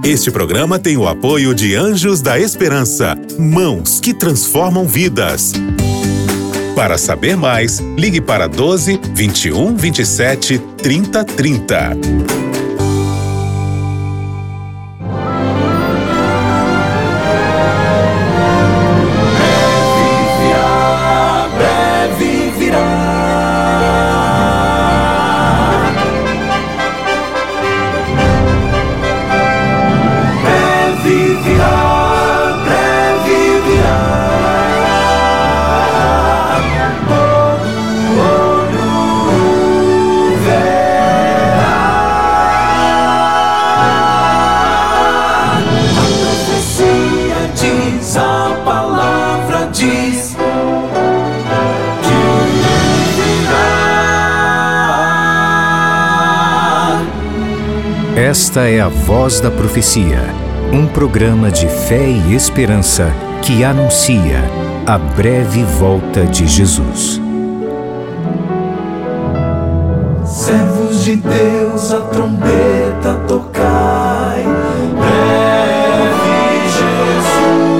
Este programa tem o apoio de Anjos da Esperança, mãos que transformam vidas. Para saber mais, ligue para 12 21 27 30 30. Esta é a Voz da Profecia, um programa de fé e esperança que anuncia a breve volta de Jesus. Servos de Deus, a trombeta tocai, breve Jesus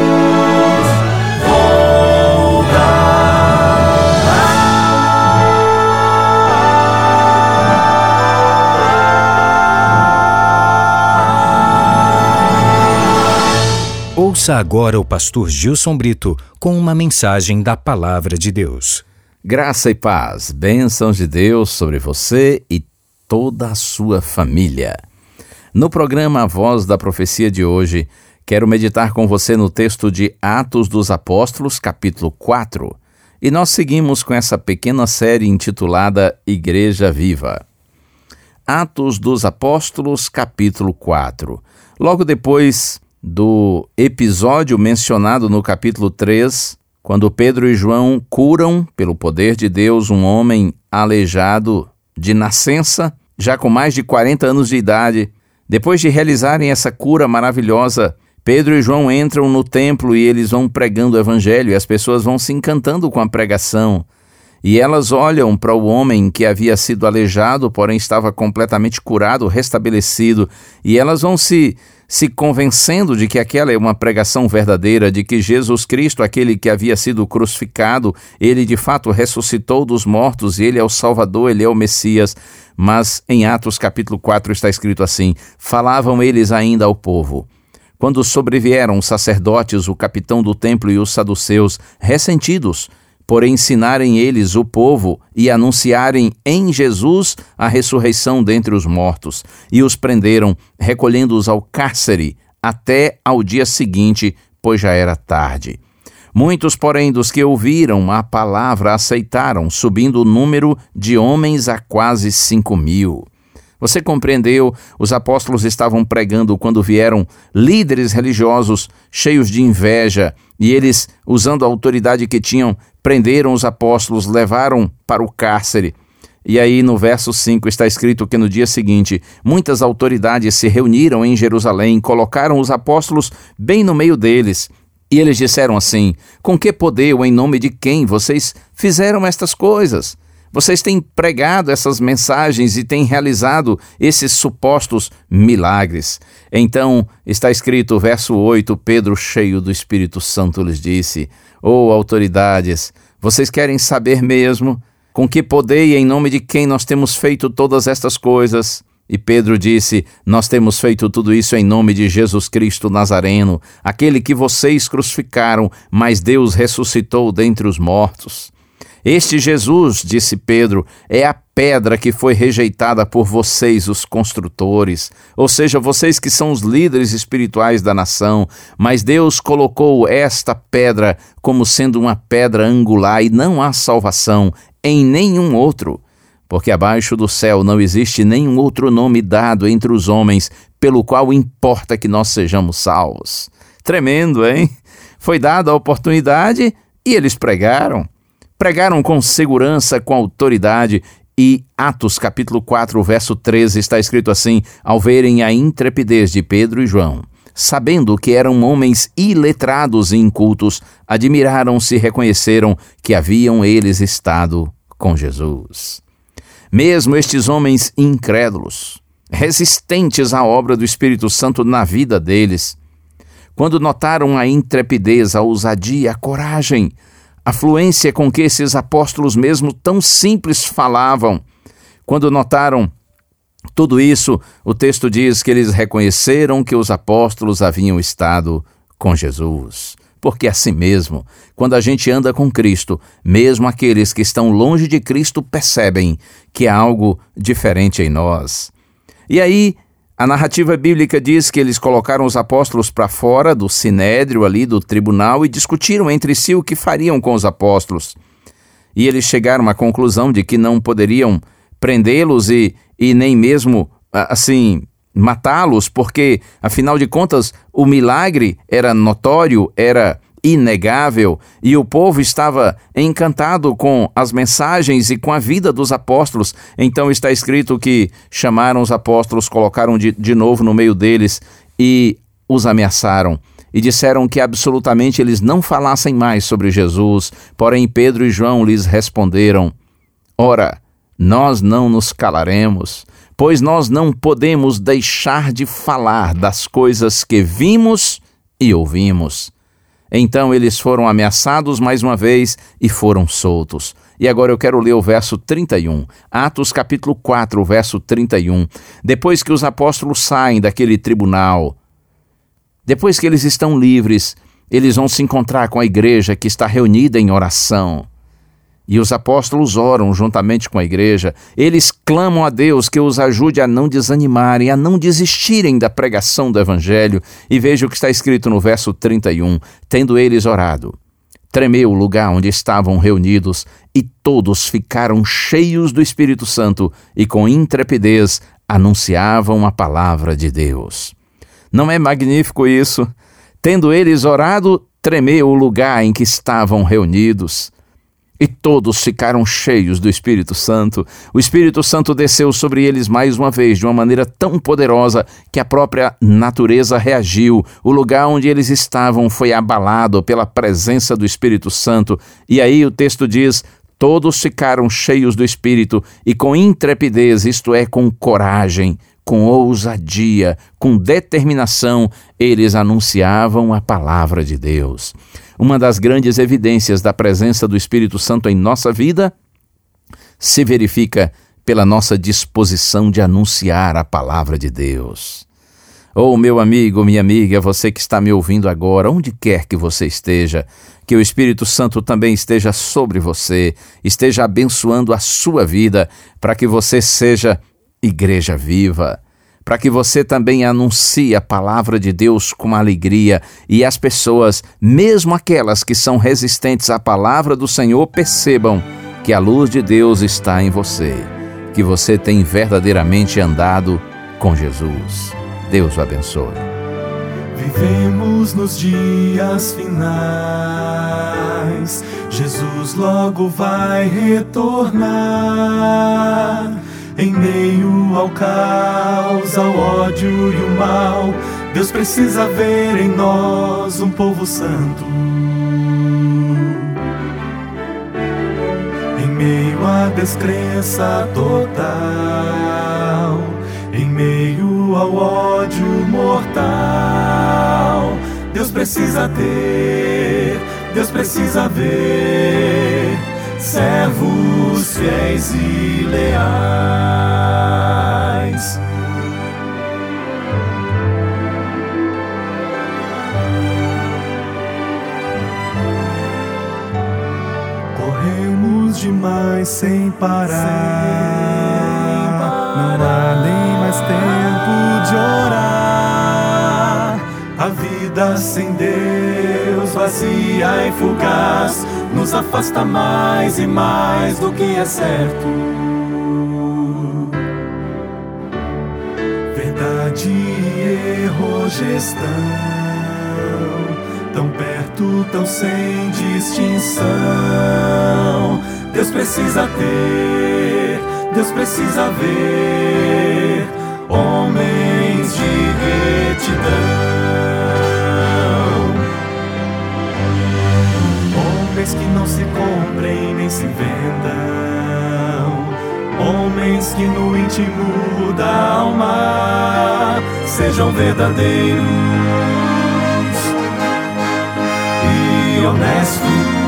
Ouça agora o pastor Gilson Brito com uma mensagem da Palavra de Deus. Graça e paz, bênçãos de Deus sobre você e toda a sua família. No programa A Voz da Profecia de hoje, quero meditar com você no texto de Atos dos Apóstolos, capítulo 4. E nós seguimos com essa pequena série intitulada Igreja Viva. Atos dos Apóstolos, capítulo 4. Logo depois do episódio mencionado no capítulo 3, quando Pedro e João curam, pelo poder de Deus, um homem aleijado de nascença, já com mais de 40 anos de idade. Depois de realizarem essa cura maravilhosa, Pedro e João entram no templo e eles vão pregando o evangelho e as pessoas vão se encantando com a pregação. E elas olham para o homem que havia sido aleijado, porém estava completamente curado, restabelecido, e elas vão se convencendo de que aquela é uma pregação verdadeira, de que Jesus Cristo, aquele que havia sido crucificado, ele de fato ressuscitou dos mortos, e ele é o Salvador, ele é o Messias. Mas em Atos capítulo 4 está escrito assim: falavam eles ainda ao povo. Quando sobrevieram os sacerdotes, o capitão do templo e os saduceus, ressentidos, por ensinarem eles o povo e anunciarem em Jesus a ressurreição dentre os mortos, e os prenderam, recolhendo-os ao cárcere, até ao dia seguinte, pois já era tarde. Muitos, porém, dos que ouviram a palavra aceitaram, subindo o número de homens a quase 5.000. Você compreendeu? Os apóstolos estavam pregando quando vieram líderes religiosos cheios de inveja, e eles, usando a autoridade que tinham, prenderam os apóstolos, levaram para o cárcere. E aí no verso 5 está escrito que no dia seguinte, muitas autoridades se reuniram em Jerusalém, colocaram os apóstolos bem no meio deles. E eles disseram assim: com que poder ou em nome de quem vocês fizeram estas coisas? Vocês têm pregado essas mensagens e têm realizado esses supostos milagres. Então, está escrito, verso 8, Pedro, cheio do Espírito Santo, lhes disse: autoridades, vocês querem saber mesmo com que poder e em nome de quem nós temos feito todas estas coisas? E Pedro disse: nós temos feito tudo isso em nome de Jesus Cristo Nazareno, aquele que vocês crucificaram, mas Deus ressuscitou dentre os mortos. Este Jesus, disse Pedro, é a pedra que foi rejeitada por vocês, os construtores, ou seja, vocês que são os líderes espirituais da nação, mas Deus colocou esta pedra como sendo uma pedra angular e não há salvação em nenhum outro, porque abaixo do céu não existe nenhum outro nome dado entre os homens pelo qual importa que nós sejamos salvos. Tremendo, hein? Foi dada a oportunidade e eles pregaram. Pregaram com segurança, com autoridade, e Atos capítulo 4, verso 13 está escrito assim: ao verem a intrepidez de Pedro e João, sabendo que eram homens iletrados e incultos, admiraram-se e reconheceram que haviam eles estado com Jesus. Mesmo estes homens incrédulos, resistentes à obra do Espírito Santo na vida deles. Quando notaram a intrepidez, a ousadia, a coragem, a fluência com que esses apóstolos mesmo tão simples falavam, quando notaram tudo isso, o texto diz que eles reconheceram que os apóstolos haviam estado com Jesus. Porque assim mesmo, quando a gente anda com Cristo, mesmo aqueles que estão longe de Cristo percebem que há algo diferente em nós. E aí, a narrativa bíblica diz que eles colocaram os apóstolos para fora do sinédrio ali, do tribunal, e discutiram entre si o que fariam com os apóstolos. E eles chegaram à conclusão de que não poderiam prendê-los e nem mesmo, matá-los, porque, afinal de contas, o milagre era notório, era inegável, e o povo estava encantado com as mensagens e com a vida dos apóstolos. Então está escrito que chamaram os apóstolos, colocaram de novo no meio deles e os ameaçaram. E disseram que absolutamente eles não falassem mais sobre Jesus. Porém, Pedro e João lhes responderam: Ora, nós não nos calaremos, pois nós não podemos deixar de falar das coisas que vimos e ouvimos. Então eles foram ameaçados mais uma vez e foram soltos. E agora eu quero ler o verso 31, Atos capítulo 4, verso 31. Depois que os apóstolos saem daquele tribunal, depois que eles estão livres, eles vão se encontrar com a igreja que está reunida em oração. E os apóstolos oram juntamente com a igreja. Eles clamam a Deus que os ajude a não desanimarem, a não desistirem da pregação do Evangelho. E veja o que está escrito no verso 31. Tendo eles orado, tremeu o lugar onde estavam reunidos, e todos ficaram cheios do Espírito Santo e com intrepidez anunciavam a palavra de Deus. Não é magnífico isso? Tendo eles orado, tremeu o lugar em que estavam reunidos. E todos ficaram cheios do Espírito Santo. O Espírito Santo desceu sobre eles mais uma vez, de uma maneira tão poderosa que a própria natureza reagiu. O lugar onde eles estavam foi abalado pela presença do Espírito Santo. E aí o texto diz: todos ficaram cheios do Espírito e com intrepidez, isto é, com coragem, com ousadia, com determinação, eles anunciavam a palavra de Deus. Uma das grandes evidências da presença do Espírito Santo em nossa vida se verifica pela nossa disposição de anunciar a palavra de Deus. Oh, meu amigo, minha amiga, você que está me ouvindo agora, onde quer que você esteja, que o Espírito Santo também esteja sobre você, esteja abençoando a sua vida, para que você seja igreja viva, para que você também anuncie a palavra de Deus com alegria e as pessoas, mesmo aquelas que são resistentes à palavra do Senhor, percebam que a luz de Deus está em você, que você tem verdadeiramente andado com Jesus. Deus o abençoe. Vivemos nos dias finais, Jesus logo vai retornar. Em meio ao caos, ao ódio e o mal, Deus precisa ver em nós um povo santo. Em meio à descrença total, em meio ao ódio mortal, Deus precisa ter, Deus precisa ver servos fiéis e leais. Corremos demais sem parar, não há nem mais tempo de orar. A vida sem Deus, vazia e fugaz, nos afasta mais e mais do que é certo. Verdade e erro já estão tão perto, tão sem distinção. Deus precisa ter, Deus precisa ver homens de retidão. Homens que não se comprem nem se vendam, homens que no íntimo da alma sejam verdadeiros e honestos.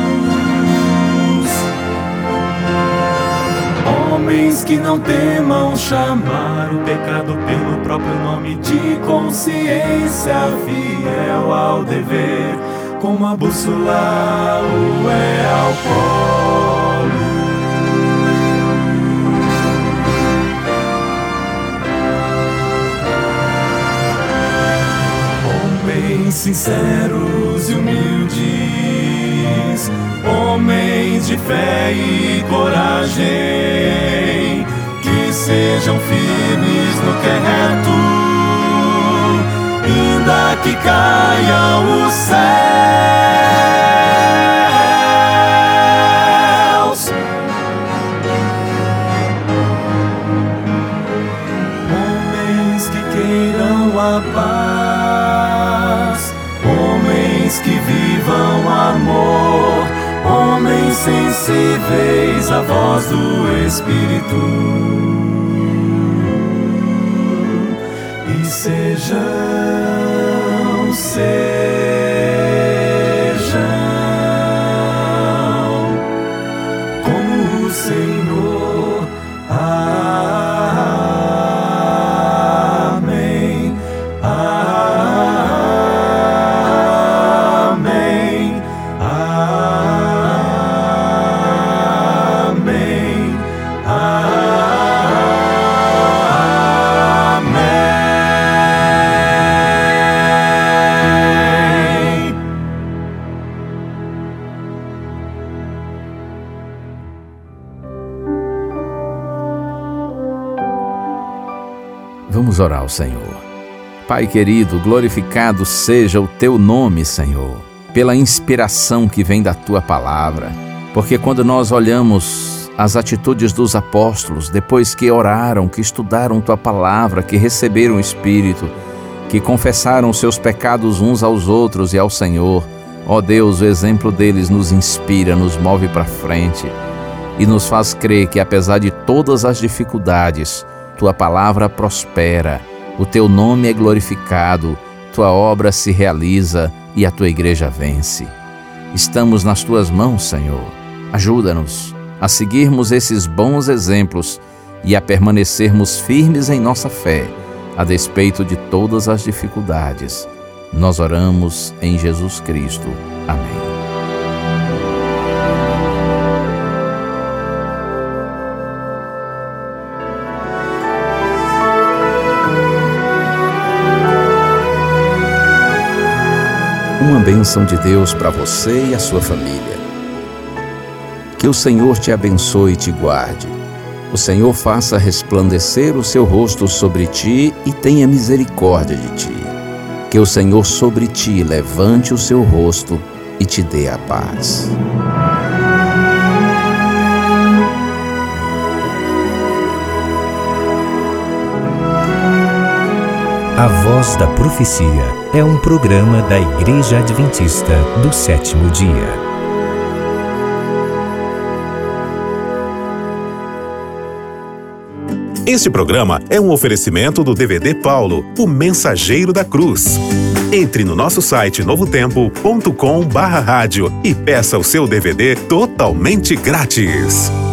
Homens que não temam chamar o pecado pelo próprio nome, de consciência fiel ao dever, como a bússola o é ao polo. Homens sinceros e humildes, homens de fé e coragem, que sejam firmes no que é reto, ainda que caiam os céus. Homens que queiram a paz, homens que vivam amor, homens sensíveis à voz do Espírito, e sejam como o Senhor. Amém. Amém. Amém. Amém. Vamos orar ao Senhor. Pai querido, glorificado seja o Teu nome, Senhor, pela inspiração que vem da Tua palavra. Porque quando nós olhamos as atitudes dos apóstolos, depois que oraram, que estudaram Tua palavra, que receberam o Espírito, que confessaram seus pecados uns aos outros e ao Senhor, ó Deus, o exemplo deles nos inspira, nos move para frente e nos faz crer que, apesar de todas as dificuldades, Tua palavra prospera, o Teu nome é glorificado, Tua obra se realiza e a Tua igreja vence. Estamos nas Tuas mãos, Senhor. Ajuda-nos a seguirmos esses bons exemplos e a permanecermos firmes em nossa fé, a despeito de todas as dificuldades. Nós oramos em Jesus Cristo. Amém. Uma bênção de Deus para você e a sua família. Que o Senhor te abençoe e te guarde. O Senhor faça resplandecer o seu rosto sobre ti e tenha misericórdia de ti. Que o Senhor sobre ti levante o seu rosto e te dê a paz. A Voz da Profecia é um programa da Igreja Adventista do Sétimo Dia. Este programa é um oferecimento do DVD Paulo, o Mensageiro da Cruz. Entre no nosso site novotempo.com/rádio e peça o seu DVD totalmente grátis.